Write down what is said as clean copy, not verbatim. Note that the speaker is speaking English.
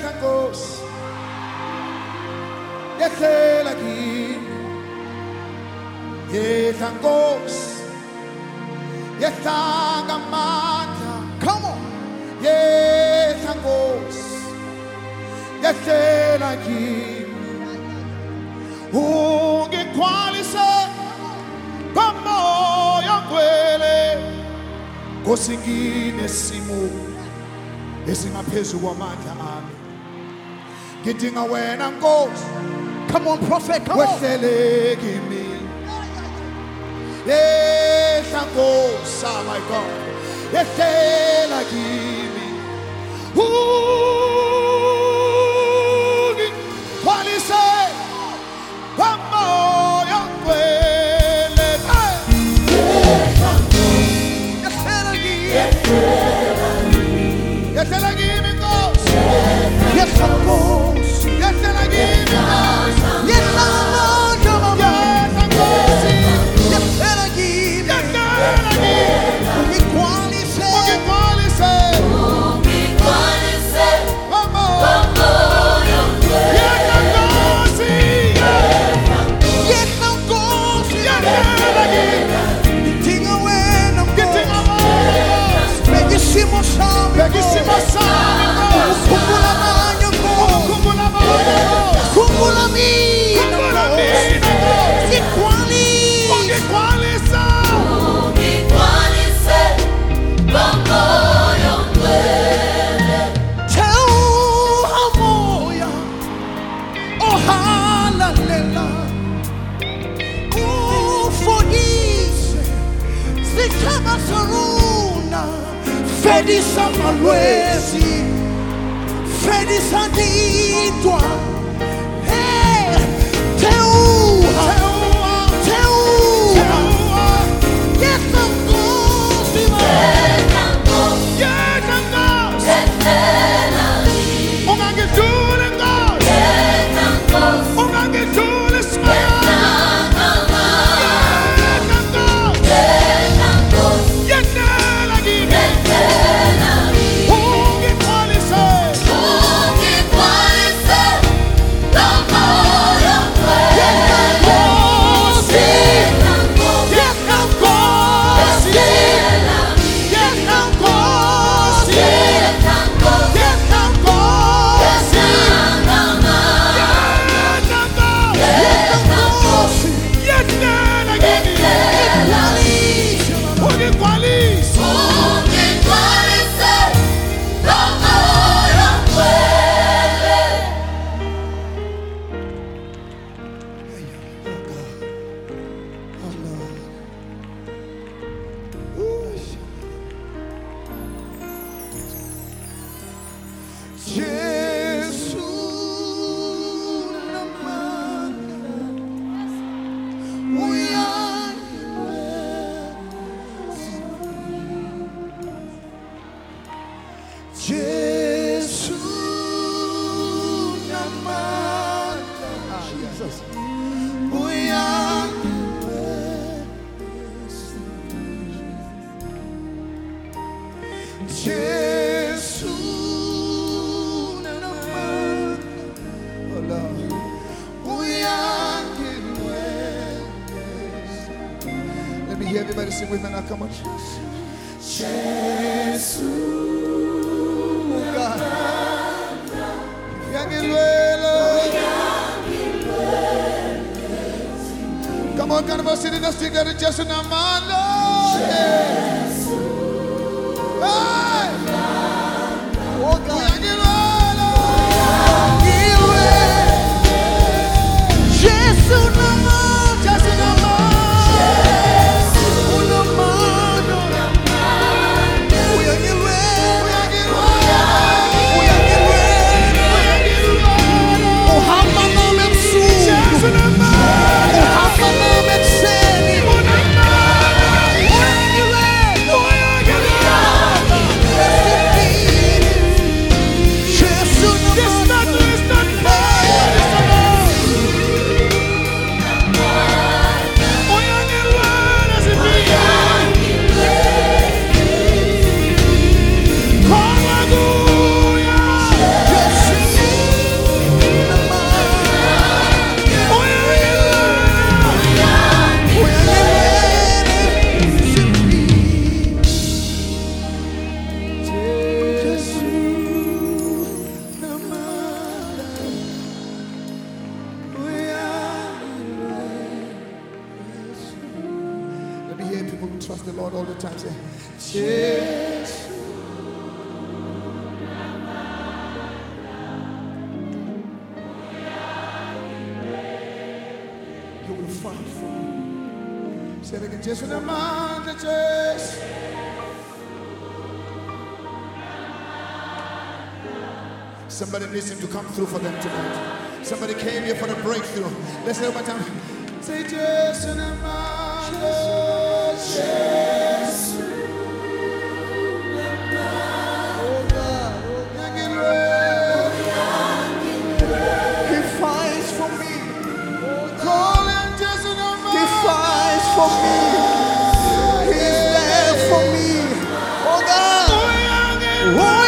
Nkosi yehlela kimi yehla Nkosi yehla ngamandla Come on. yehla Nkosi yehlela kimi ungigcwalise ngomoya ngcwele Nkosi nginesimo esingaphezu kwamandla ami ngidinga wena Nkosi. Come on, prophet. Come on. wehlele kimi yehla Nkosi, oh my God, yehlela kimi ungigcwalise ngomoya ngcwele yehlela kimi Nkosi Yes, of course. yehlela kimi Nkosi Yes, Lord. yehla Nkosi Yes, Lord. yehlela kimi Ungigcwalise. ungigcwalise ngomoya yehla Nkosi Yes, of course. yehlela kimi Ngidinga wena, ngidinga Nkosi. Nkosi Bheka isimo sami, bekisimo sami Nkosi khumbula abanye, Nkosi. ukukhumbula abanye Nkosi Khumbula mina, khumbula Nkosi. mina Nkosi Ngigcwalise. ungigcwalisa Tell moya, oh halalela, ufundise, sikhaba soruna, fedisa malwezi, fedisa ditwa, hey, teua, yes, of course, yehla Nkosi ungangidluli Nkosi ungangidluli simanga yehla Nkosi yehlela kimi ungigcwalise Let me hear everybody sing with me now. Come on. Jesus. Oh God. Come on, kind of us sitting us together just in our mind, Lord. Hey. Oh God. Oh, time. Say, Jesus. You will fight for me. Say it again. Jesus, Jesus. Somebody needs him to come through for them tonight. Somebody came here for the breakthrough. Let's say it one time. Say, Jesus, Jesus. He fights for me. Call him Jesus. He fights for me. He's there for me. Oh God. Oh